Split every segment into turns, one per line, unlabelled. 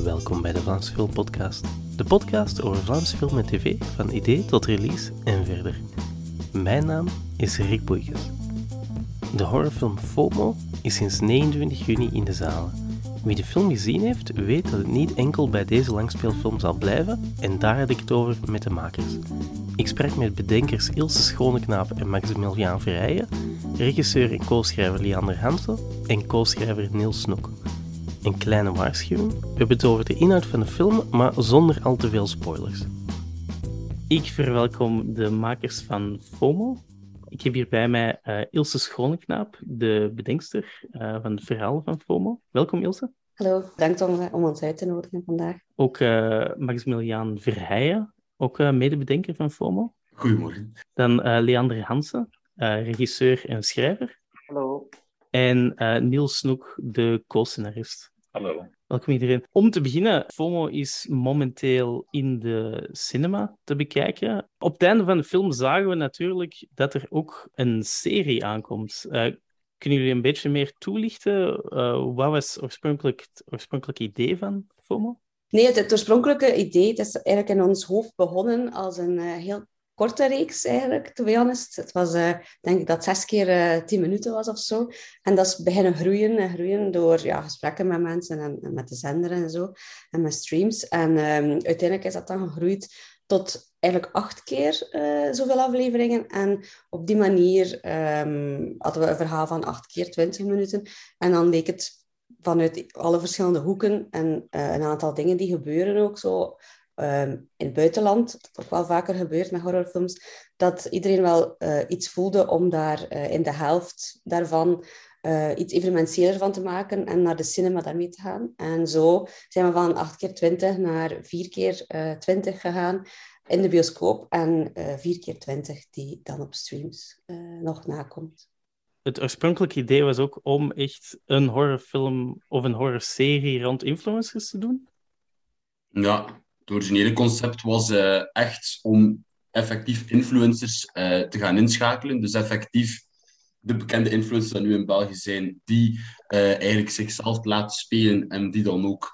Welkom bij de Vlaamse Film Podcast. De podcast over Vlaamse film en tv, van idee tot release en verder. Mijn naam is Rick Boeikes. De horrorfilm FOMO is sinds 29 juni in de zalen. Wie de film gezien heeft, weet dat het niet enkel bij deze langspeelfilm zal blijven en daar had ik het over met de makers. Ik sprak met bedenkers Ilse Schoneknaap en Maximiliaan Verheijen, regisseur en co-schrijver Leander Hansen en co-schrijver Niels Snoek. Een kleine waarschuwing, we hebben het over de inhoud van de film, maar zonder al te veel spoilers. Ik verwelkom de makers van FOMO. Ik heb hier bij mij Ilse Schoneknaap, de bedenkster van het verhaal van FOMO. Welkom Ilse.
Hallo, bedankt om ons uit te nodigen vandaag.
Ook Maximiliaan Verheijen, ook medebedenker van FOMO.
Goedemorgen.
Dan Leander Hansen, regisseur en schrijver.
Hallo.
En Niels Snoek, de co-scenarist.
Hallo.
Welkom iedereen. Om te beginnen, FOMO is momenteel in de cinema te bekijken. Op het einde van de film zagen we natuurlijk dat er ook een serie aankomt. Kunnen jullie een beetje meer toelichten? Wat was het oorspronkelijke idee van FOMO?
Nee, het oorspronkelijke idee het is eigenlijk in ons hoofd begonnen als een heel korte reeks eigenlijk, to be honest. Het was, denk ik, dat 6 keer 10 minuten was of zo. En dat is beginnen groeien en groeien door gesprekken met mensen en met de zender en zo. En met streams. En uiteindelijk is dat dan gegroeid tot eigenlijk 8 keer zoveel afleveringen. En op die manier hadden we een verhaal van 8 keer 20 minuten. En dan leek het vanuit alle verschillende hoeken en een aantal dingen die gebeuren ook zo in het buitenland, dat ook wel vaker gebeurt met horrorfilms, dat iedereen wel iets voelde om daar in de helft daarvan iets evenementieeler van te maken en naar de cinema daarmee te gaan. En zo zijn we van 8 keer 20 naar 4 keer 20 gegaan in de bioscoop en 4 keer 20 die dan op streams nog nakomt.
Het oorspronkelijke idee was ook om echt een horrorfilm of een horrorserie rond influencers te doen?
Ja, het originele concept was echt om effectief influencers te gaan inschakelen. Dus effectief de bekende influencers die nu in België zijn, die eigenlijk zichzelf laten spelen en die dan ook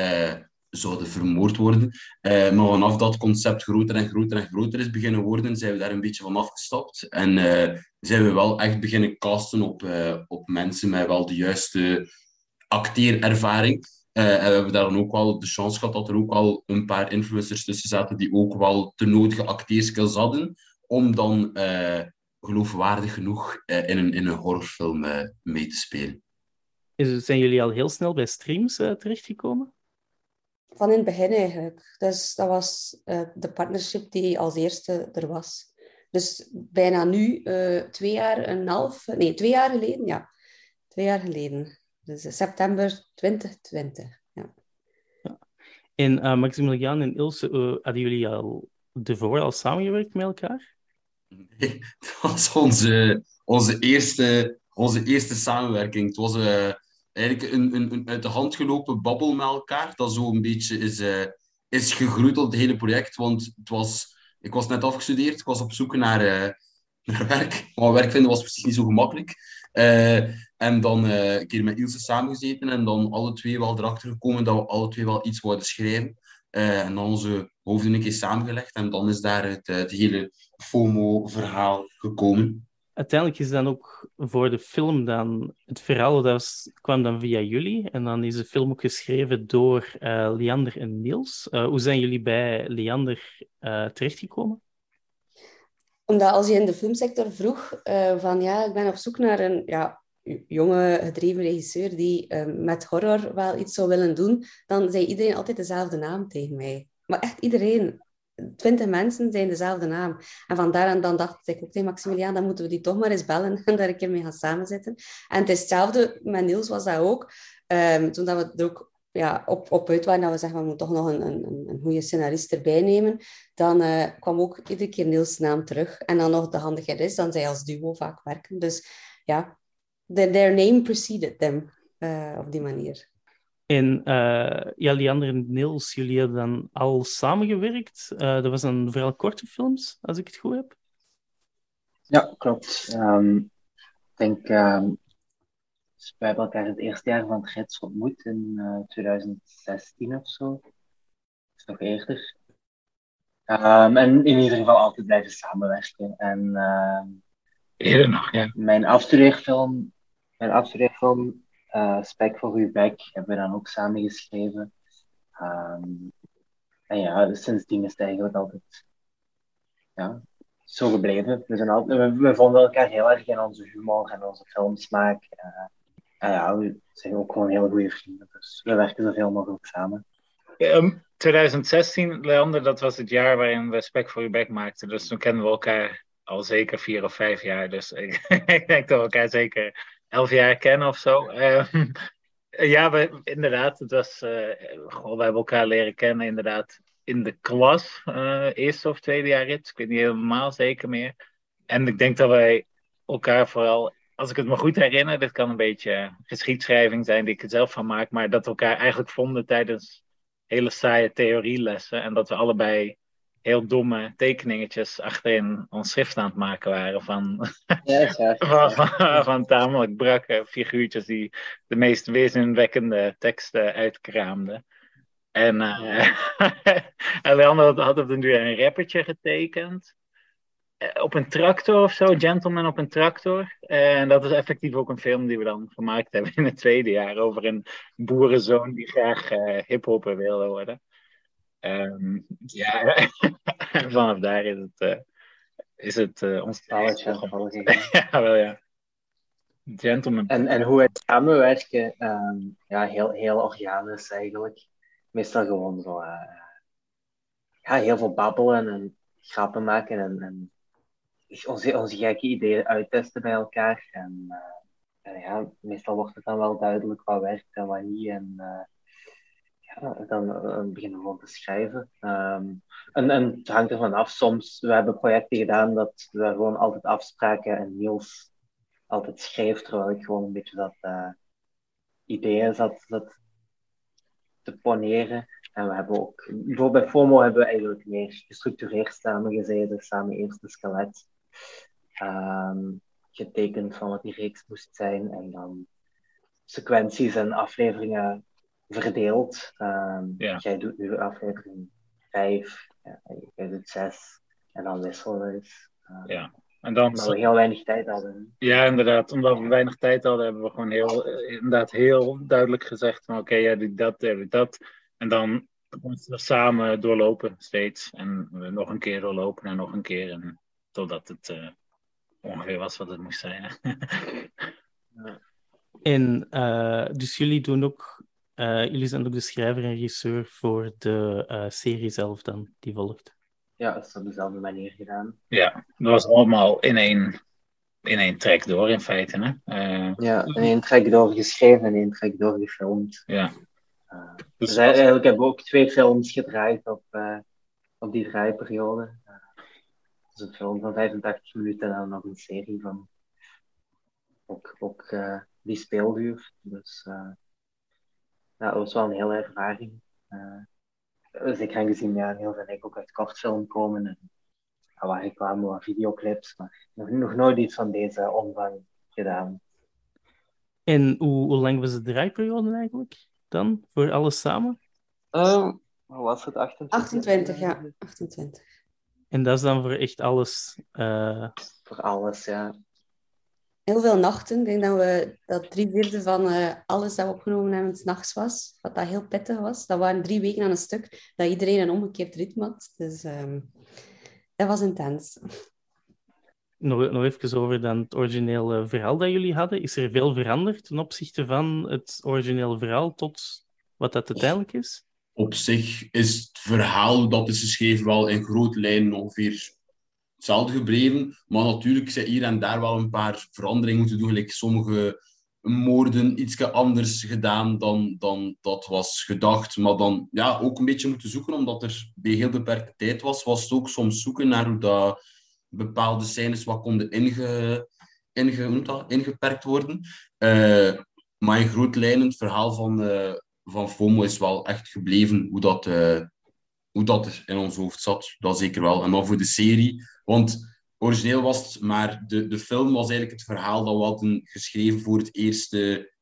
zouden vermoord worden. Maar vanaf dat concept groter en groter en groter is beginnen worden, zijn we daar een beetje van afgestapt. En zijn we wel echt beginnen casten op mensen met wel de juiste acteerervaring. En we hebben daar dan ook wel de chance gehad dat er ook wel een paar influencers tussen zaten die ook wel de nodige acteerskills hadden om dan geloofwaardig genoeg in een horrorfilm mee te spelen.
Zijn jullie al heel snel bij streams terechtgekomen?
Van in het begin eigenlijk. Dus dat was de partnership die als eerste er was. Dus bijna nu, 2 jaar geleden, ja. 2 jaar geleden. Dus september 2020, ja.
En Maximiliaan en Ilse, hadden jullie al ervoor al samengewerkt met elkaar?
Nee, dat was onze eerste samenwerking. Het was eigenlijk een uit de hand gelopen babbel met elkaar, dat zo een beetje is gegroeid tot het hele project. Want ik was net afgestudeerd, ik was op zoek naar werk. Maar werk vinden was precies niet zo gemakkelijk. En dan een keer met Ilse samengezeten en dan alle twee wel erachter gekomen dat we alle twee wel iets wilden schrijven. En dan onze hoofden een keer samengelegd en dan is daar het hele FOMO-verhaal gekomen.
Uiteindelijk is dan ook voor de film dan... Het verhaal kwam dan via jullie en dan is de film ook geschreven door Leander en Niels. Hoe zijn jullie bij Leander terechtgekomen?
Omdat als je in de filmsector vroeg ik ben op zoek naar een jonge, gedreven regisseur die met horror wel iets zou willen doen, dan zei iedereen altijd dezelfde naam tegen mij. Maar echt iedereen. 20 mensen zijn dezelfde naam. En vandaar en dan dacht ik ook tegen Maximiliaan, dan moeten we die toch maar eens bellen en daar een keer mee gaan samenzitten. En het is hetzelfde, met Niels was dat ook. Toen dat we er ook op uit waren, dat we zeggen, we moeten toch nog een goede scenarist erbij nemen, dan kwam ook iedere keer Niels' naam terug. En dan nog de handigheid is, dan zij als duo vaak werken. Dus ja, their name preceded them op die manier.
En Leander en Niels, jullie hebben dan al samengewerkt. Dat was dan vooral korte films, als ik het goed heb.
Ja, klopt. Ik denk Dus wij hebben elkaar het eerste jaar van het gids ontmoet in 2016 of zo. Dat is nog eerder. En in ieder geval altijd blijven samenwerken. En
Eerder nog, ja.
mijn afstudeerfilm, Spek voor uw bek, hebben we dan ook samen geschreven. En ja, dus sindsdien is het eigenlijk altijd zo gebleven. We vonden elkaar heel erg in onze humor en onze filmsmaak. En ja, we zijn ook gewoon hele goede vrienden. Dus we werken zoveel mogelijk samen.
2016, Leander, dat was het jaar waarin we Spek voor uw bek maakten. Dus toen kennen we elkaar al zeker 4 of 5 jaar. Dus ik denk dat we elkaar zeker 11 jaar kennen of zo. Ja, inderdaad. Het was, we hebben elkaar leren kennen inderdaad in de klas. Eerste of tweede jaar rit. Ik weet niet helemaal zeker meer. En ik denk dat wij elkaar vooral, als ik het me goed herinner, dit kan een beetje geschiedschrijving zijn die ik er zelf van maak, maar dat we elkaar eigenlijk vonden tijdens hele saaie theorielessen en dat we allebei heel domme tekeningetjes achterin ons schrift aan het maken waren van tamelijk brakke figuurtjes die de meest wezenwekkende teksten uitkraamden. En Leander had op den duur een rappertje getekend. Op een tractor of zo, Gentleman op een tractor. En dat is effectief ook een film die we dan gemaakt hebben in het tweede jaar over een boerenzoon die graag hiphopper wilde worden. Ja, vanaf daar is het ons
balletje.
Ja, wel ja. Gentleman.
En hoe wij samenwerken, heel organisch eigenlijk. Meestal gewoon zo heel veel babbelen en grappen maken en onze gekke ideeën uittesten bij elkaar. En meestal wordt het dan wel duidelijk wat werkt en wat niet. En dan beginnen we gewoon te schrijven. En het hangt ervan af. Soms, we hebben projecten gedaan dat we gewoon altijd afspraken en Niels altijd schreef, terwijl ik gewoon een beetje dat ideeën zat te poneren. En we hebben ook, bijvoorbeeld bij FOMO hebben we eigenlijk meer gestructureerd samen gezeten, samen eerst een skelet getekend van wat die reeks moest zijn en dan sequenties en afleveringen verdeeld. Jij doet nu aflevering 5, jij doet 6 en dan wisselen we eens.
En dan,
maar we heel weinig tijd hadden.
Ja, inderdaad. Omdat we weinig tijd hadden, hebben we gewoon heel duidelijk gezegd van oké, jij doet dat, jij doet dat. En dan moeten we samen doorlopen steeds. En we nog een keer doorlopen en nog een keer. En totdat het ongeveer was wat het moest zijn.
En dus jullie zijn ook de schrijver en regisseur voor de serie zelf dan, die volgt.
Ja, dat is op dezelfde manier gedaan.
Ja, dat was allemaal in één track door in feite. Hè?
In één track door geschreven en één track door gefilmd.
Ja.
Dus eigenlijk hebben we ook 2 films gedraaid op die draaiperiode. Dus een film van 85 minuten en dan nog een serie van ook die speelduur. Dus dat was wel een hele ervaring. Zeker aangezien heel veel ik ook uit kortfilm komen en waar reclame, wat videoclips, maar nog nooit iets van deze omvang gedaan.
En hoe lang was de draaiperiode eigenlijk dan, voor alles samen?
Hoe was het?
28, ja. 28.
En dat is dan voor echt alles?
Voor alles, ja.
Heel veel nachten. Ik denk dat 3/4 van alles dat we opgenomen hebben 's nachts was. Wat dat heel pittig was. Dat waren 3 weken aan een stuk. Dat iedereen een omgekeerd ritme had. Dus dat was intens.
Nog even over dan het originele verhaal dat jullie hadden. Is er veel veranderd ten opzichte van het originele verhaal tot wat dat uiteindelijk is?
Op zich is het verhaal dat is geschreven wel in grote lijnen ongeveer hetzelfde gebleven. Maar natuurlijk zijn hier en daar wel een paar veranderingen moeten doen. Like sommige moorden iets anders gedaan dan dat was gedacht. Maar dan ook een beetje moeten zoeken, omdat er bij heel beperkte tijd was het ook soms zoeken naar hoe dat bepaalde scènes wat konden ingeperkt worden. Maar in grote lijnen, het verhaal van FOMO is wel echt gebleven, hoe dat er in ons hoofd zat. Dat zeker wel. En dan voor de serie, want origineel was het, maar de film was eigenlijk het verhaal dat we hadden geschreven voor het eerste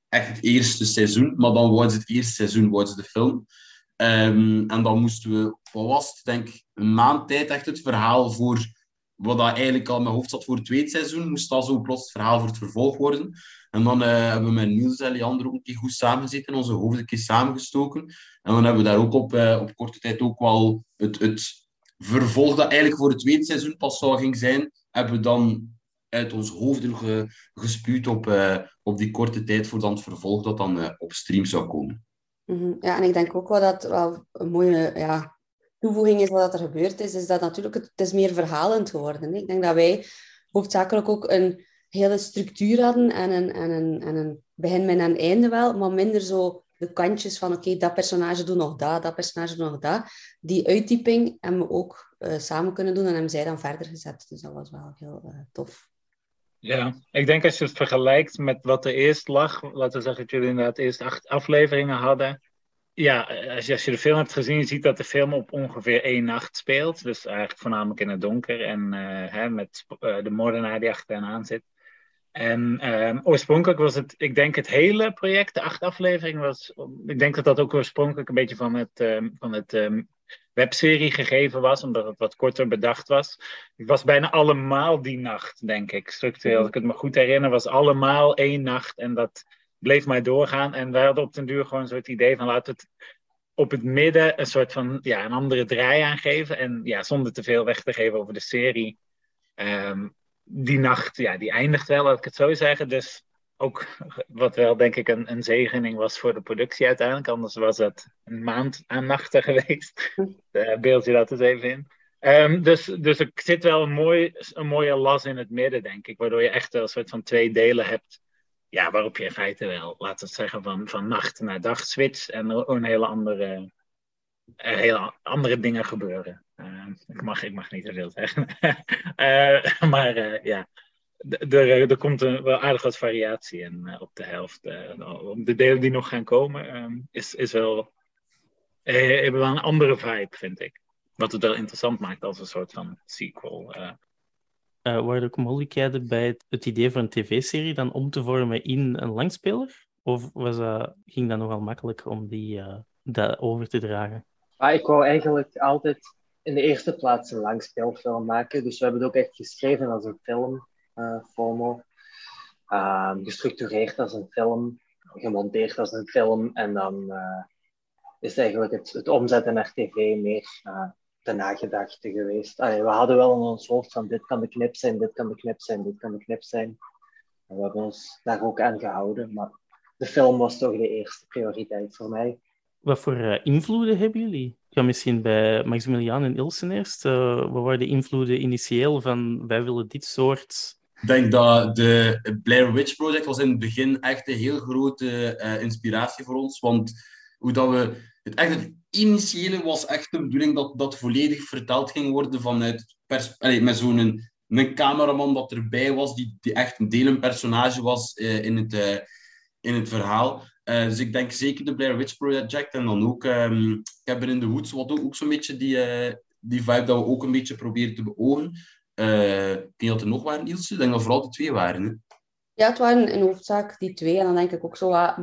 echt het eerste seizoen. Maar dan wouden ze het eerste seizoen, wouden ze de film. En dan moesten we, wat was het, denk ik, een maand tijd echt het verhaal voor wat dat eigenlijk al in mijn hoofd zat voor het tweede seizoen, moest dat zo plots het verhaal voor het vervolg worden. En dan hebben we met Niels en Leander ook een keer goed samengezeten, onze hoofden een keer samengestoken. En dan hebben we daar ook op korte tijd ook wel het vervolg dat eigenlijk voor het tweede seizoen pas zou ging zijn, hebben we dan uit ons hoofden gespuwd op die korte tijd voor dan het vervolg dat dan op stream zou komen.
Ja, en ik denk ook wel dat wel een mooie toevoeging is wat er gebeurd is dat natuurlijk het is meer verhalend geworden. Hè. Ik denk dat wij hoofdzakelijk ook een hele structuur hadden en een begin met een einde wel, maar minder zo de kantjes van oké, dat personage doet nog dat personage doet nog dat. Die uittyping hebben we ook samen kunnen doen en hebben zij dan verder gezet. Dus dat was wel heel tof.
Ja, ik denk als je het vergelijkt met wat er eerst lag, laten we zeggen dat jullie inderdaad eerst 8 afleveringen hadden. Ja, als je de film hebt gezien, je ziet dat de film op ongeveer 1 nacht speelt. Dus eigenlijk voornamelijk in het donker en met de moordenaar die achter hen aan zit. En oorspronkelijk was het, ik denk het hele project, de 8 afleveringen, ik denk dat dat ook oorspronkelijk een beetje van het webserie gegeven was, omdat het wat korter bedacht was. Het was bijna allemaal die nacht, denk ik. Structureel, als ik het me goed herinner, was allemaal 1 nacht en dat bleef maar doorgaan. En wij hadden op den duur gewoon een soort idee van laten we het op het midden een soort van een andere draai aangeven. En ja, zonder te veel weg te geven over de serie. Die nacht, die eindigt wel, laat ik het zo zeggen. Dus ook wat wel, denk ik, een zegening was voor de productie uiteindelijk. Anders was het een maand aan nachten geweest. Beeld je dat eens even in. Dus er zit wel een mooie las in het midden, denk ik. Waardoor je echt wel een soort van 2 delen hebt. Ja, waarop je in feite wel, laten we het zeggen, van nacht naar dag switcht. En er een hele andere dingen gebeuren. Ik mag niet te veel zeggen. Er komt wel aardig wat variatie in op de helft. Op de delen die nog gaan komen, is wel, hebben wel een andere vibe, vind ik. Wat het wel interessant maakt als een soort van sequel.
Waren er ook mogelijkheden bij het idee van een tv-serie dan om te vormen in een langspeler? Of ging dat nogal makkelijk om dat over te dragen?
Ik wou eigenlijk altijd in de eerste plaats een langspeelfilm maken. Dus we hebben het ook echt geschreven als een film, FOMO. Gestructureerd als een film, gemonteerd als een film. En dan is eigenlijk het omzetten naar tv meer de nagedachte geweest. We hadden wel in ons hoofd van dit kan de knip zijn, dit kan de knip zijn, dit kan de knip zijn. En we hebben ons daar ook aan gehouden. Maar de film was toch de eerste prioriteit voor mij.
Wat voor invloeden hebben jullie? Ja, misschien bij Maximiliaan en Ilse eerst. Wat waren de invloeden initieel van wij willen dit soort...
Ik denk dat de Blair Witch Project was in het begin echt een heel grote inspiratie voor ons. Want hoe dat we... Het initiële was echt de bedoeling dat volledig verteld ging worden vanuit... met zo'n een cameraman dat erbij was, die echt een deel een personage was in het verhaal. Dus ik denk zeker de Blair Witch Project en dan ook Cabin in the Woods, wat ook zo'n beetje die vibe dat we ook een beetje proberen te beogen. Ik denk dat er nog waren, Ilse. Ik denk dat vooral de 2 waren. Hè?
Ja, het waren in hoofdzaak die 2. En dan denk ik ook zo wat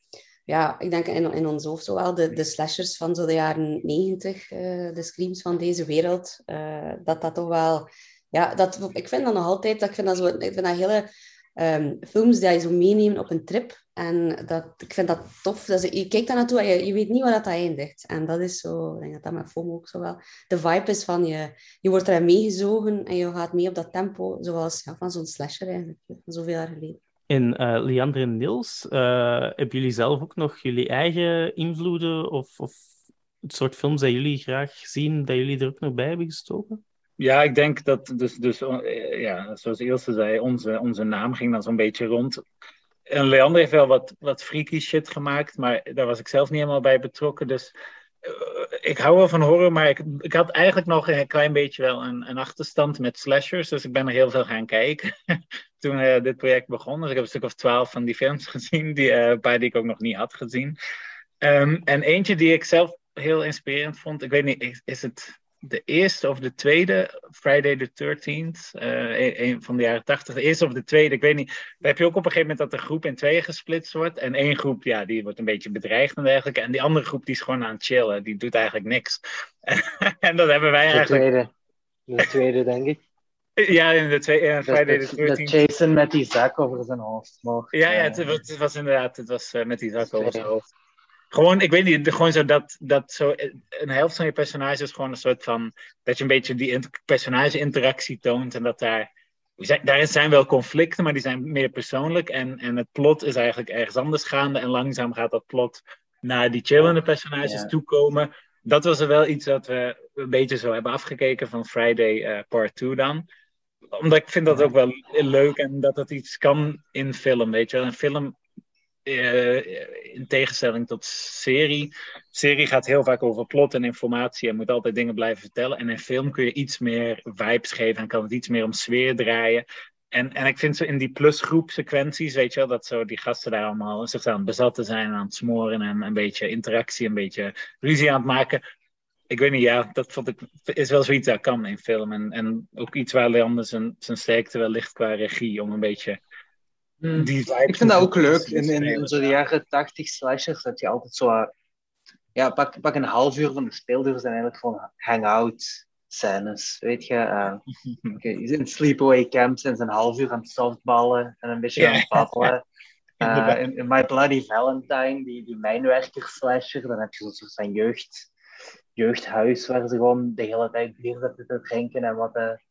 ik denk in ons hoofd zowel de slashers van zo de jaren 90, de screams van deze wereld, dat toch wel... Ja, ik vind dat nog altijd... Ik vind dat hele films die je zo meenemen op een trip. En ik vind dat tof. Je kijkt daar naartoe en je weet niet waar dat eindigt. En dat is zo... Ik denk dat met FOMO ook zo wel... De vibe is van je wordt erin meegezogen en je gaat mee op dat tempo, zoals van zo'n slasher eigenlijk, van zoveel jaar geleden.
En Leander en Niels, hebben jullie zelf ook nog jullie eigen invloeden of het soort films dat jullie graag zien, dat jullie er ook nog bij hebben gestoken?
Ja, ik denk dat, zoals Ilse zei, onze naam ging dan zo'n beetje rond. En Leander heeft wel wat freaky shit gemaakt, maar daar was ik zelf niet helemaal bij betrokken. Dus ik hou wel van horror, maar ik had eigenlijk nog een klein beetje wel een achterstand met slashers. Dus ik ben er heel veel gaan kijken toen dit project begon. Dus ik heb een stuk of 12 van die films gezien, een paar die ik ook nog niet had gezien. En eentje die ik zelf heel inspirerend vond, ik weet niet, is het de eerste of de tweede, Friday the 13th, een van de jaren 80, de eerste of de tweede, ik weet niet. Daar heb je ook op een gegeven moment dat de groep in tweeën gesplitst wordt. En één groep, ja, die wordt een beetje bedreigd en dergelijke. En die andere groep, die is gewoon aan het chillen. Die doet eigenlijk niks. En dat hebben wij eigenlijk...
De tweede, denk ik.
Ja, in de tweede, Friday the 13th.
Dat Jason met die zak over zijn hoofd mocht.
Ja, het was inderdaad, met die zak over zijn hoofd. Gewoon, ik weet niet, gewoon zo dat zo een helft van je personages gewoon een soort van, dat je een beetje die personage-interactie toont en dat daarin zijn wel conflicten, maar die zijn meer persoonlijk en het plot is eigenlijk ergens anders gaande en langzaam gaat dat plot naar die chillende personages toekomen. Dat was er wel iets dat we een beetje zo hebben afgekeken van Friday Part 2 dan. Omdat ik vind dat ook wel leuk en dat het iets kan in film, weet je wel. Een film, in tegenstelling tot serie. Serie gaat heel vaak over plot en informatie en moet altijd dingen blijven vertellen. En in film kun je iets meer vibes geven en kan het iets meer om sfeer draaien. En ik vind zo in die plusgroep sequenties, weet je wel, dat zo die gasten daar allemaal zich aan het bezatten zijn, aan het smoren en een beetje interactie, een beetje ruzie aan het maken. Ik weet niet, ja, dat vond ik, is wel zoiets dat kan in film. En ook iets waar Leander zijn sterkte wel ligt qua regie, om een beetje die vibe.
Ik vind dat ook leuk. In zo'n jaren 80 slashers heb je altijd zo... Ja, pak een half uur van de speelduur zijn eigenlijk gewoon hangout scènes, weet je. In sleepaway camps zijn ze een half uur aan het softballen en een beetje aan het babbelen. In My Bloody Valentine, die mijnwerker-slasher, dan heb je zo'n soort van jeugdhuis waar ze gewoon de hele tijd bier zitten te drinken en wat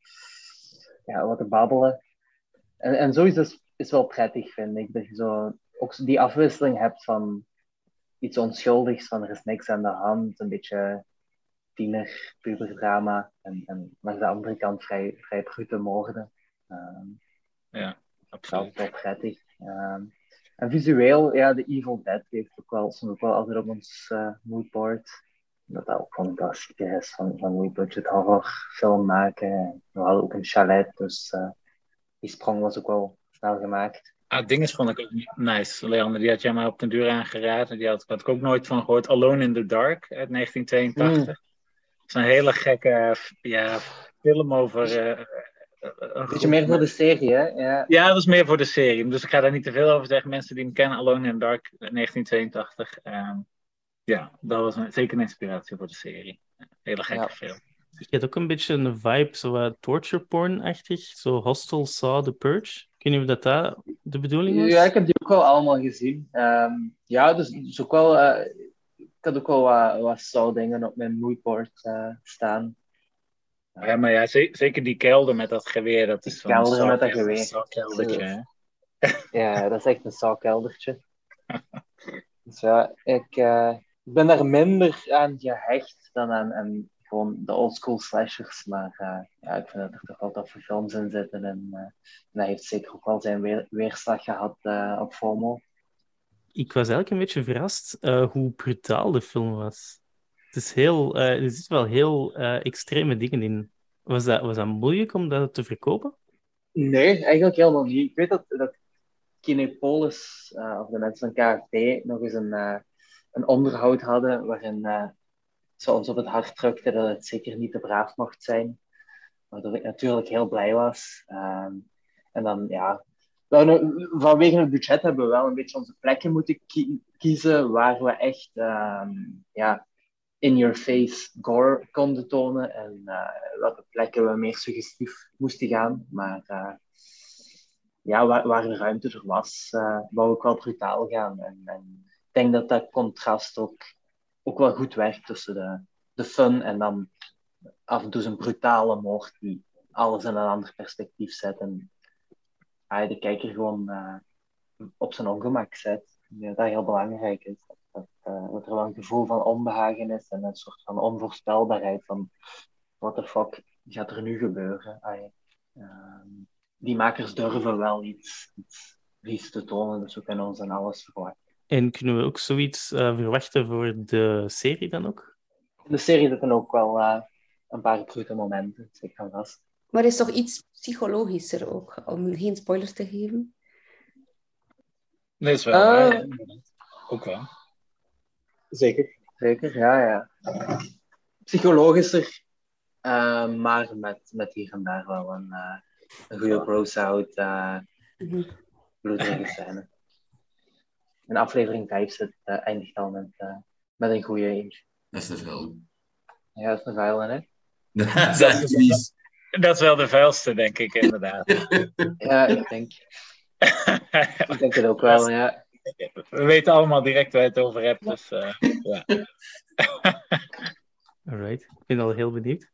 te babbelen. En zo is wel prettig, vind ik. Dat je zo ook die afwisseling hebt van iets onschuldigs, van er is niks aan de hand, een beetje tiener, puberdrama en langs de andere kant vrij brute moorden.
Ja, absoluut.
Dat is wel prettig. En visueel, ja, The Evil Dead heeft stond ook wel altijd op ons moodboard. Dat ook gewoon een klassieker is van low-budget horrorfilm maken. We hadden ook een chalet, dus die sprong was ook wel snel gemaakt.
Dinges vond ik ook nice, Leander. Die had jij mij op den duur aangeraden. Die had ik ook nooit van gehoord. Alone in the Dark uit 1982. Het is een hele gekke film over...
Een beetje meer voor de serie, hè?
Ja, dat was meer voor de serie. Dus ik ga daar niet te veel over zeggen. Mensen die hem kennen, Alone in the Dark 1982. Ja, dat was zeker een inspiratie voor de serie. Hele gekke film.
Je hebt ook een beetje een vibe, zo torture porn-achtig. Zo Hostel, Saw, The Purge. Ik weet niet of dat de bedoeling was?
Ja, ik heb die ook wel allemaal gezien. Dus ook wel... ik had ook wel wat Saw-dingen op mijn moodboard staan.
Ja, maar ja, zeker die kelder met dat geweer. Dat is
kelder met dat geweer.
Een Saw-keldertje,
Ja, dat is echt een Saw-keldertje. Dus ja, ik ben daar minder aan gehecht dan aan gewoon de oldschool slashers. Maar ik vind dat er toch wel toffe films in zitten. En dat heeft zeker ook wel zijn weerslag gehad op FOMO.
Ik was eigenlijk een beetje verrast hoe brutaal de film was. Het is er zitten wel heel extreme dingen in. Was dat moeilijk om dat te verkopen?
Nee, eigenlijk helemaal niet. Ik weet dat Kinepolis, of de mensen van KFD, nog eens een onderhoud hadden waarin ze ons op het hart drukte dat het zeker niet te braaf mocht zijn. Waardoor ik natuurlijk heel blij was. En dan, vanwege het budget hebben we wel een beetje onze plekken moeten kiezen waar we echt in-your-face gore konden tonen en welke plekken we meer suggestief moesten gaan. Maar waar de ruimte er was, wou ik wel brutaal gaan. En ik denk dat contrast ook wel goed werkt tussen de fun en dan af en toe een brutale moord die alles in een ander perspectief zet en de kijker gewoon op zijn ongemak zet. Dat heel belangrijk is. Dat er wel een gevoel van onbehagen is en een soort van onvoorspelbaarheid van what the fuck gaat er nu gebeuren. Die makers durven wel iets vies te tonen, dus we kunnen ons aan alles verwachten.
En kunnen we ook zoiets verwachten voor de serie dan ook?
De serie zitten ook wel een paar brute momenten, zeg ik van vast.
Maar is toch iets psychologischer ook, om geen spoilers te geven?
Nee, is wel ook wel.
Zeker, ja. Psychologischer Maar met hier en daar wel een goede gross-out, bloederige scène. In aflevering 5 eindigt al met een goede eentje.
Dat is de film.
Ja, dat is een vuile, hè?
Dat is echt vies.
Dat is wel de vuilste, denk ik, inderdaad.
Ja, ik denk het ook wel, ja.
We weten allemaal direct waar je het over hebt, dus ja.
Alright, ik ben al heel benieuwd.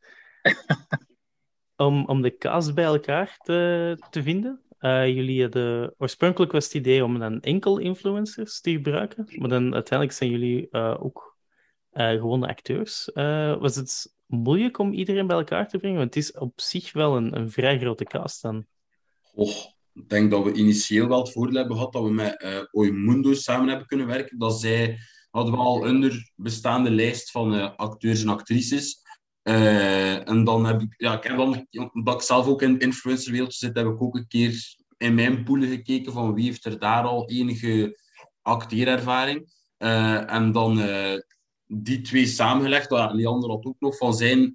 Om de cast bij elkaar te vinden. Oorspronkelijk was het idee om dan enkel influencers te gebruiken, maar dan uiteindelijk zijn jullie ook gewone acteurs. Was het moeilijk om iedereen bij elkaar te brengen? Want het is op zich wel een vrij grote cast dan.
Ik denk dat we initieel wel het voordeel hebben gehad dat we met Oimundo samen hebben kunnen werken. Dat zij hadden we al een bestaande lijst van acteurs en actrices. En dan heb omdat ik zelf ook in het influencerwereld zit, heb ik ook een keer in mijn poelen gekeken van wie heeft er daar al enige acteerervaring. En dan die twee samengelegd. Leander had ook nog van zijn...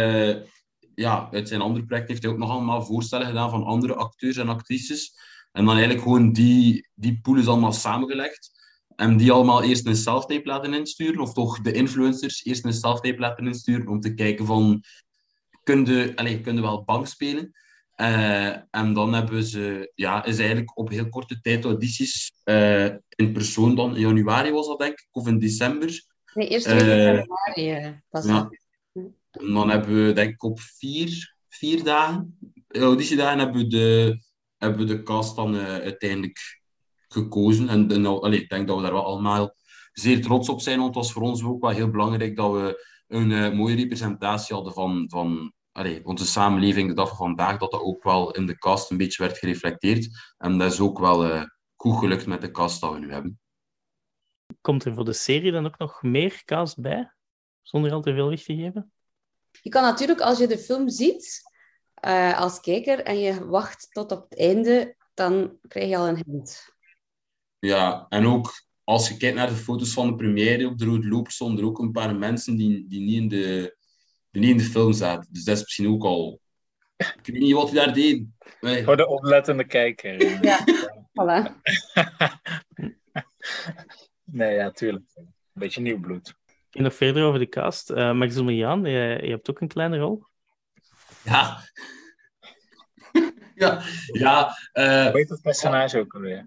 uit zijn andere project heeft hij ook nog allemaal voorstellen gedaan van andere acteurs en actrices. En dan eigenlijk gewoon die pool is allemaal samengelegd. En die allemaal eerst een self-tape laten insturen. Of toch de influencers eerst een self-tape laten insturen. Om te kijken van... Kun je wel bang spelen? En dan hebben ze... is eigenlijk op heel korte tijd audities in persoon dan. In januari was dat, denk ik. Of in december.
Nee, eerst in januari was dat.
En dan hebben we, denk ik, op vier dagen, auditiedagen, hebben we de cast dan uiteindelijk gekozen. En ik denk dat we daar wel allemaal zeer trots op zijn, want het was voor ons ook wel heel belangrijk dat we een mooie representatie hadden van onze samenleving de dag van vandaag, dat ook wel in de cast een beetje werd gereflecteerd. En dat is ook wel goed gelukt met de cast dat we nu hebben.
Komt er voor de serie dan ook nog meer cast bij? Zonder al te veel weg te geven?
Je kan natuurlijk, als je de film ziet, als kijker, en je wacht tot op het einde, dan krijg je al een hint.
Ja, en ook als je kijkt naar de foto's van de première op de Rode Loper, stonden er ook een paar mensen die niet in de film zaten. Dus dat is misschien ook al... Ik weet niet wat hij daar deed. Nee.
Voor de oplettende kijker.
Ja, voilà.
Nee, ja, tuurlijk. Een beetje nieuw bloed.
En nog verder over de cast. Maximiliaan, je hebt ook een kleine rol.
Ja.
Hoe heet het personage ook alweer?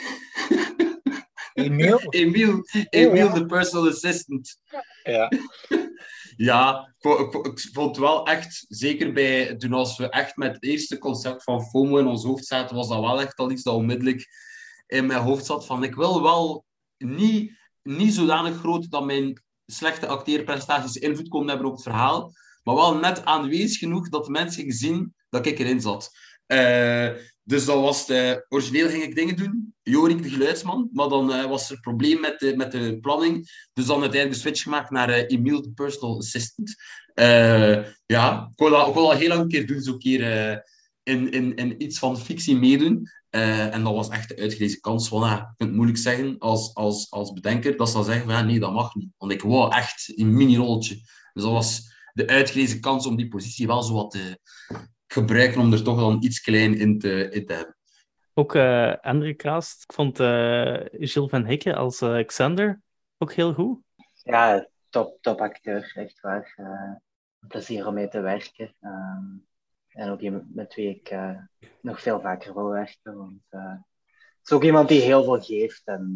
Emiel?
Emiel, de personal assistant.
Ja.
Ja, ik vond wel echt, zeker toen als we echt met het eerste concept van FOMO in ons hoofd zaten, was dat wel echt al iets dat onmiddellijk in mijn hoofd zat van ik wil wel niet zodanig groot dat mijn slechte acteerprestaties invloed konden hebben op het verhaal, maar wel net aanwezig genoeg dat de mensen gingen zien dat ik erin zat. Dus dat was origineel ging ik dingen doen, Jorik de geluidsman, maar dan was er een probleem met de planning, dus dan uiteindelijk de switch gemaakt naar Emiel, de personal assistant. Ik wil dat al heel lang een keer doen, zo een keer in iets van fictie meedoen. En dat was echt de uitgelezen kans van, ik vind het moeilijk zeggen als bedenker, dat ze dan zeggen van, nee, dat mag niet. Want ik wou echt een mini-rolletje. Dus dat was de uitgelezen kans om die positie wel zo wat te gebruiken, om er toch dan iets klein in te hebben.
Ook andere cast. Ik vond Gilles van Hekken als Xander ook heel goed.
Ja, top acteur, echt waar. Een plezier om mee te werken. En ook iemand met wie ik nog veel vaker wil werken. Want het is ook iemand die heel veel geeft. En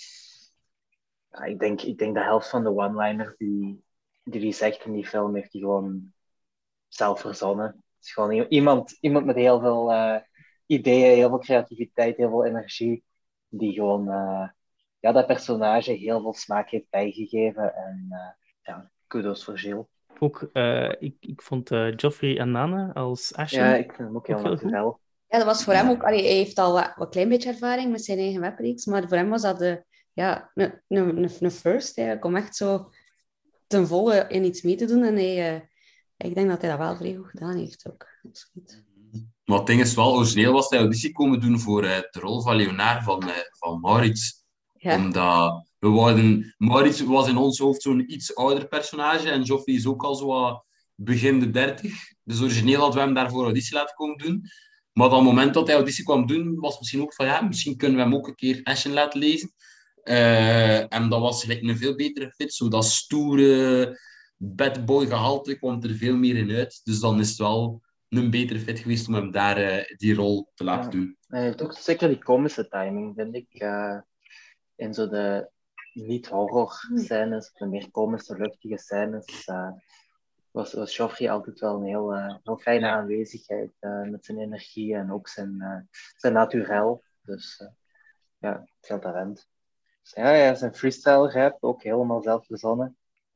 ik denk de helft van de one-liner die zegt in die film, heeft hij gewoon zelf verzonnen. Het is gewoon iemand met heel veel ideeën, heel veel creativiteit, heel veel energie. Die gewoon dat personage heel veel smaak heeft bijgegeven. En kudos voor Gilles.
Ook, ik vond Joffrey Anane als Ashen.
Ja, ik vind hem ook heel natuurlijk.
Ja, dat was voor hem ook... Hij heeft al wat klein beetje ervaring met zijn eigen webreeks, maar voor hem was dat een first. Eigenlijk, om echt zo ten volle in iets mee te doen. En ik denk dat hij dat wel vrij goed gedaan heeft ook. Absoluut.
Maar het ding is wel, origineel was hij auditie komen doen voor de rol van Leonard van Maurits. Ja. Omdat Maurits was in ons hoofd zo'n iets ouder personage en Joffrey is ook al zo begin de 30. Dus origineel hadden we hem daarvoor auditie laten komen doen. Maar op het moment dat hij auditie kwam doen, was misschien ook van ja, misschien kunnen we hem ook een keer Ashen laten lezen. En dat was gelijk een veel betere fit. Zo dat stoere bad boy gehalte kwam er veel meer in uit. Dus dan is het wel een betere fit geweest om hem daar die rol te laten doen.
Hij heeft ook zeker die komische timing, vind ik. In zo de niet-horror scènes, de meer komische, luchtige scènes, was Joffrey altijd wel een heel fijne aanwezigheid met zijn energie en ook zijn naturel. Dus veel talent. Dus, ja, zijn freestyle rap ook helemaal zelf verzonnen.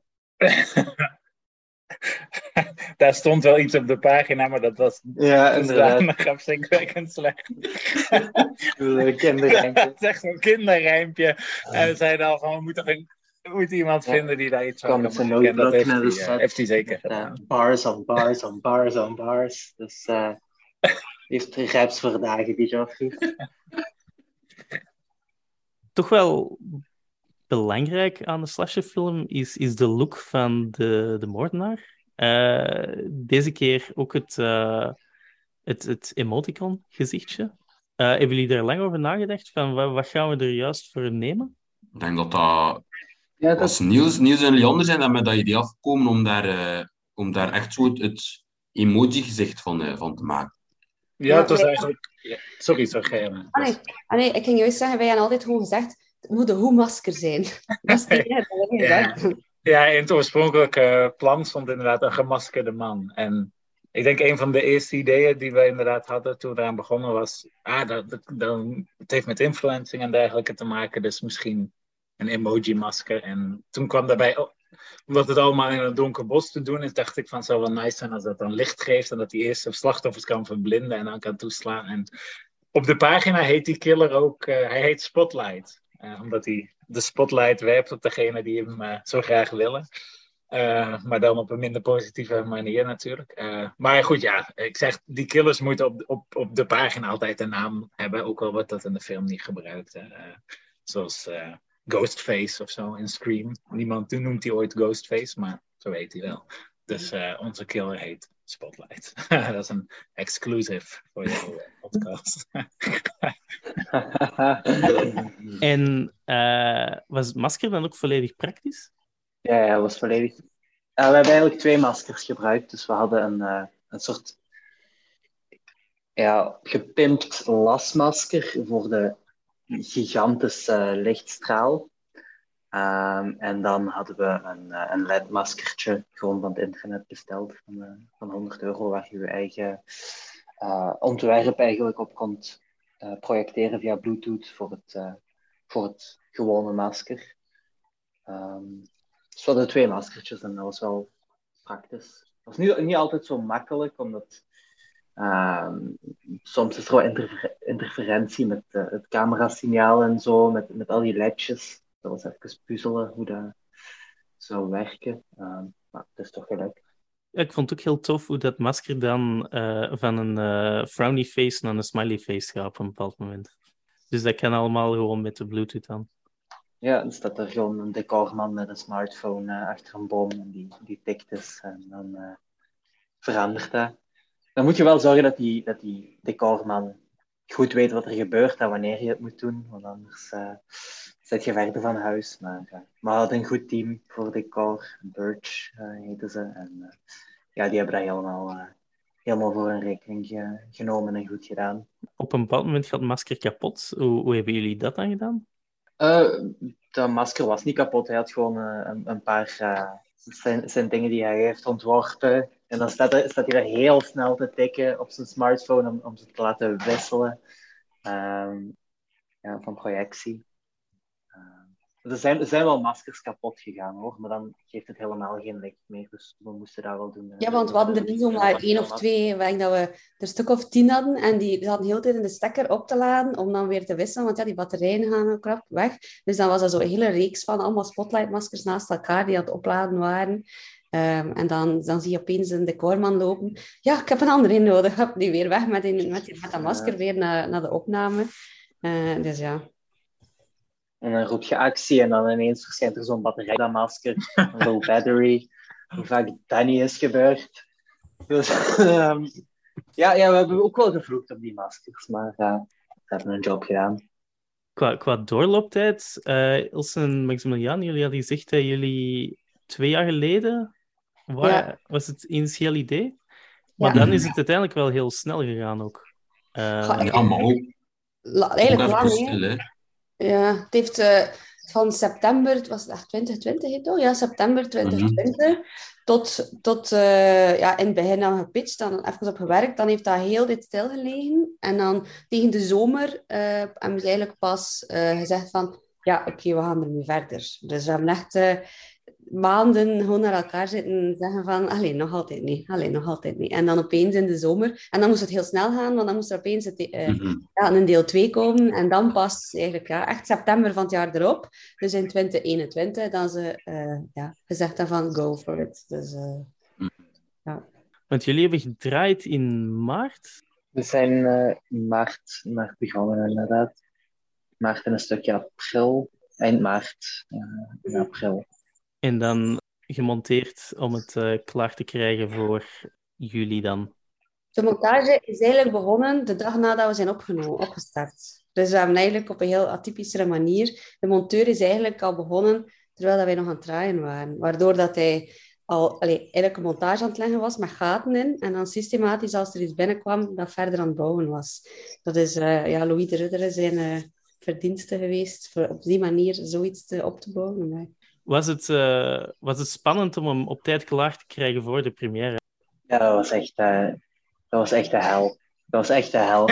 Daar stond wel iets op de pagina, maar dat was
inderdaad
nog afschrikwekkend slecht.
Kinderrijmpje.
Dat is echt zo'n kinderrijmpje. En we zeiden al van, we moeten iemand vinden die daar iets van kan maken. En dat heeft hij zeker gedaan.
Bars on bars on bars on bars. Dus heeft raps voor dagen, die Joffrey.
Toch wel belangrijk aan de slasherfilm is de look van de moordenaar. Deze keer ook het emoticon-gezichtje. Hebben jullie daar lang over nagedacht? Van wat gaan we er juist voor nemen?
Ik denk dat als Niels en Leander zijn met dat idee afgekomen om daar echt zo het emoji-gezicht van te maken.
Ja, het was eigenlijk... Ja. Sorry,
nee, ik ging juist zeggen, wij hebben altijd gewoon gezegd, het moet een hoe-masker zijn. Dat is het
Ja, in het oorspronkelijke plan stond inderdaad een gemaskerde man. En ik denk een van de eerste ideeën die we inderdaad hadden toen we eraan begonnen was... het heeft met influencing en dergelijke te maken, dus misschien een emoji-masker. En toen kwam daarbij, omdat het allemaal in een donker bos te doen is, dacht ik van het zou wel nice zijn als dat dan licht geeft en dat die eerste slachtoffers kan verblinden en dan kan toeslaan. En op de pagina heet die killer ook, hij heet Spotlight. Omdat hij de spotlight werpt op degene die hem zo graag willen. Maar dan op een minder positieve manier natuurlijk. Maar goed, ja, ik zeg, die killers moeten op de pagina altijd een naam hebben. Ook al wordt dat in de film niet gebruikt. Zoals Ghostface of zo in Scream. Niemand noemt hij ooit Ghostface, maar zo heet hij wel. Dus onze killer heet Spotlight. Dat is een exclusive voor jouw podcast.
En was het masker dan ook volledig praktisch?
Ja, dat was volledig. We hebben eigenlijk 2 maskers gebruikt. Dus we hadden een soort gepimpt lasmasker voor de gigantische lichtstraal. En dan hadden we een LED-maskertje gewoon van het internet besteld van €100, waar je je eigen ontwerp eigenlijk op kon projecteren via Bluetooth voor het gewone masker. Dus we hadden 2 maskertjes en dat was wel praktisch. Het was niet altijd zo makkelijk, omdat soms is er wat interferentie met het camerasignaal en zo, met al die ledjes. Dat was even puzzelen hoe dat zou werken. Maar het is toch gelukt.
Ja, ik vond het ook heel tof hoe dat masker dan van een frowny face naar een smiley face gaat op een bepaald moment. Dus dat kan allemaal gewoon met de Bluetooth aan.
Ja, dan staat er gewoon een decorman met een smartphone achter een boom en die tikt is en dan verandert dat. Dan moet je wel zorgen dat die decorman goed weet wat er gebeurt en wanneer je het moet doen, want anders zit je verder van huis. Maar we hadden een goed team voor decor, Birch heten ze. En die hebben dat helemaal voor een rekening genomen en goed gedaan.
Op een bepaald moment gaat het masker kapot. Hoe hebben jullie dat dan gedaan?
Dat masker was niet kapot. Hij had gewoon een paar zijn dingen die hij heeft ontworpen. En dan staat hij er heel snel te tikken op zijn smartphone om ze te laten wisselen van projectie. Er zijn wel maskers kapot gegaan, hoor, maar dan geeft het helemaal geen licht meer. Dus we moesten dat wel doen.
Ja, want we hadden er niet zomaar 1 of 2, waar dat we er een stuk of 10 hadden. En die hadden heel de tijd in de stekker op te laden om dan weer te wisselen. Want ja, die batterijen gaan ook krap weg. Dus dan was dat zo'n hele reeks van allemaal spotlightmaskers naast elkaar die aan het opladen waren. En dan zie je opeens een decorman lopen. Ja, ik heb een andere nodig. Hup, die weer weg met dat masker weer naar de opname. Dus ja.
En dan roep je actie en dan ineens verschijnt er zo'n batterij, dat masker, een low battery. hoe vaak dat niet is gebeurd. Dus ja, we hebben ook wel gevloekt op die maskers, maar we hebben een job gedaan.
Qua doorlooptijd, Ilse en Maximiliaan, jullie hadden gezegd dat jullie 2 jaar geleden was het initieel idee. Maar dan is het uiteindelijk wel heel snel gegaan ook.
Ja, maar ook
eigenlijk lang,
stil, hè.
Ja, het heeft van september, het was echt 2020, hè, toch? Ja, september 2020 tot in het begin dan gepitcht, dan even op gewerkt. Dan heeft dat heel dit stilgelegen. En dan tegen de zomer hebben ze eigenlijk pas gezegd van, ja, oké, we gaan ermee verder. Dus we hebben echt maanden gewoon naar elkaar zitten zeggen van, alleen nog altijd niet. En dan opeens in de zomer. En dan moest het heel snel gaan, want dan moest er opeens een deel 2 komen. En dan pas eigenlijk echt september van het jaar erop. Dus in 2021 dan ze gezegd hebben van, go for it. Dus ja.
Want jullie hebben gedraaid in maart?
We zijn in maart begonnen, inderdaad. Maart en een stukje april. Eind maart in april.
En dan gemonteerd om het klaar te krijgen voor jullie dan?
De montage is eigenlijk begonnen de dag nadat we zijn opgestart. Dus we hebben eigenlijk op een heel atypischere manier... De monteur is eigenlijk al begonnen terwijl dat wij nog aan het draaien waren. Waardoor dat hij al eigenlijk een montage aan het leggen was met gaten in. En dan systematisch, als er iets binnenkwam, dat verder aan het bouwen was. Dat is Louis de Rudder zijn verdienste geweest voor op die manier zoiets op te bouwen.
Was het spannend om hem op tijd klaar te krijgen voor de première?
Ja, dat was echt de hel.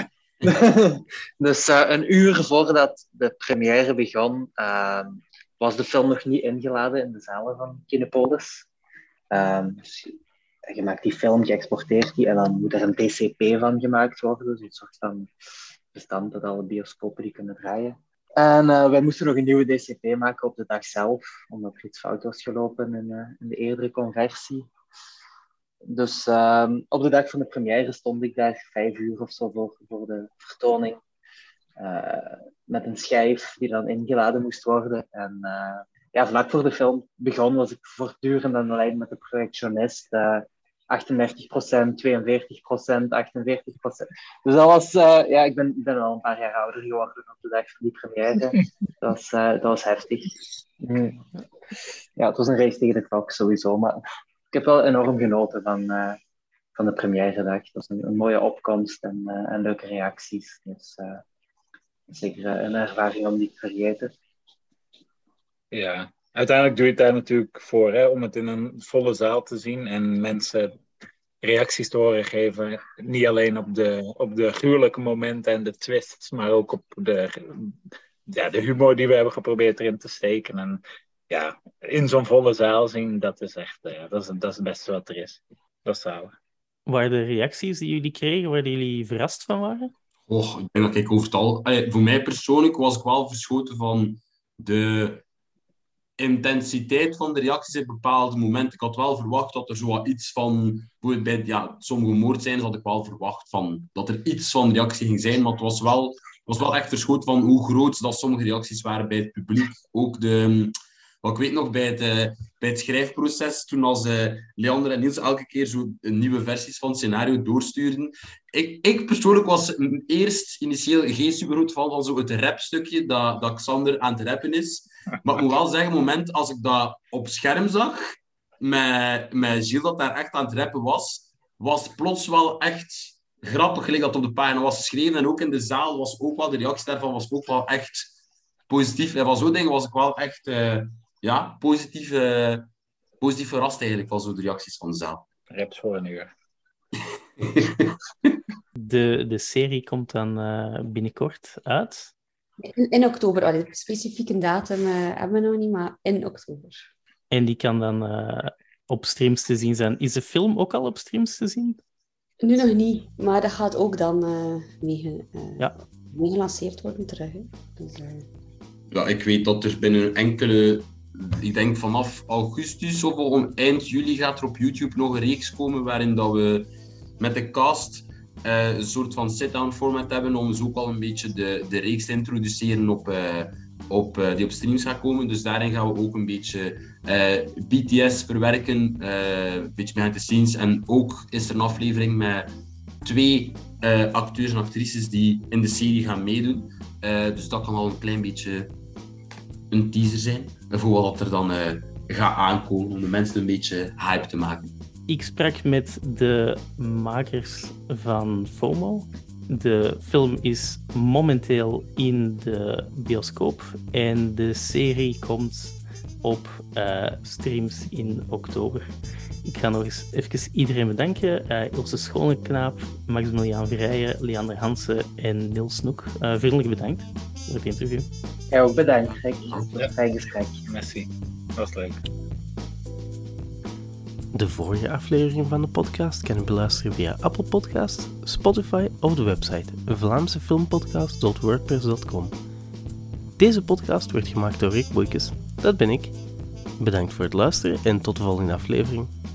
Dus een uur voordat de première begon, was de film nog niet ingeladen in de zalen van Kinepolis. Dus je maakt die film, je exporteert die en dan moet er een DCP van gemaakt worden. Dus een soort van bestand dat alle bioscopen die kunnen draaien. En wij moesten nog een nieuwe DCP maken op de dag zelf, omdat er iets fout was gelopen in de eerdere conversie. Dus op de dag van de première stond ik daar 5 uur of zo voor de vertoning. Met een schijf die dan ingeladen moest worden. En vlak voor de film begon was ik voortdurend aan de lijn met de projectionist. 38%, 42%, 48%. Dus dat was... ik ben al een paar jaar ouder geworden op de dag van die première. Dat was heftig. Ja, het was een race tegen de klok sowieso. Maar ik heb wel enorm genoten van de première dag. Het was een mooie opkomst en leuke reacties. Dus zeker een ervaring om die te vergeten.
Ja, uiteindelijk doe je het daar natuurlijk voor, hè, om het in een volle zaal te zien en mensen reacties te horen geven. Niet alleen op de gruwelijke momenten en de twists, maar ook op de humor die we hebben geprobeerd erin te steken. En ja, in zo'n volle zaal zien, dat is echt, dat is het beste wat er is. Dat is zalig.
Waren de reacties die jullie kregen, waar jullie verrast van waren?
Ik denk dat ik over het al... voor mij persoonlijk was ik wel verschoten van de intensiteit van de reacties op bepaalde momenten. Ik had wel verwacht dat er zo iets van... Bijvoorbeeld bij sommige moordscènes had ik wel verwacht van, dat er iets van reactie ging zijn, maar het was wel echt verschoten van hoe groot dat sommige reacties waren bij het publiek. Ook ik weet nog, bij het schrijfproces, toen als Leander en Niels elke keer zo nieuwe versies van het scenario doorstuurden. Ik persoonlijk was eerst initieel geen supergroot fan van zo het rapstukje dat Xander aan het rappen is. Maar ik moet wel zeggen, op het moment als ik dat op scherm zag, met Gilles dat daar echt aan het rappen was plots wel echt grappig, gelijk dat op de pagina was geschreven. En ook in de zaal was ook wel, de reactie daarvan was ook wel echt positief. En van zo'n dingen was ik wel echt... positief verrast eigenlijk van zo de reacties van de zaal.
Raps voor een uur.
De serie komt dan binnenkort uit?
In oktober. De specifieke datum hebben we nog niet, maar in oktober.
En die kan dan op streams te zien zijn. Is de film ook al op streams te zien?
Nu nog niet, maar dat gaat ook dan mee gelanceerd worden terug. Hè. Dus,
Ja, ik weet dat er binnen enkele... Ik denk vanaf augustus of om eind juli gaat er op YouTube nog een reeks komen waarin dat we met de cast een soort van sit-down format hebben om zo ook al een beetje de reeks te introduceren die op streams gaat komen. Dus daarin gaan we ook een beetje BTS verwerken, een beetje behind the scenes. En ook is er een aflevering met 2 acteurs en actrices die in de serie gaan meedoen. Dus dat kan al een klein beetje een teaser zijn voor wat er dan gaat aankomen, om de mensen een beetje hype te maken.
Ik sprak met de makers van FOMO. De film is momenteel in de bioscoop en de serie komt op streams in oktober. Ik ga nog eens even iedereen bedanken. Ilse Schoneknaap, Maximiliaan Verrijen, Leander Hansen en Niels Snoek. Vriendelijk bedankt voor het interview.
Ja, ook bedankt, Rick. Voor het fijn gesprek.
Merci, dat was leuk.
De vorige aflevering van de podcast kan je beluisteren via Apple Podcasts, Spotify of de website vlaamsefilmpodcast.wordpress.com. Deze podcast werd gemaakt door Rick Boeikes, dat ben ik. Bedankt voor het luisteren en tot de volgende aflevering.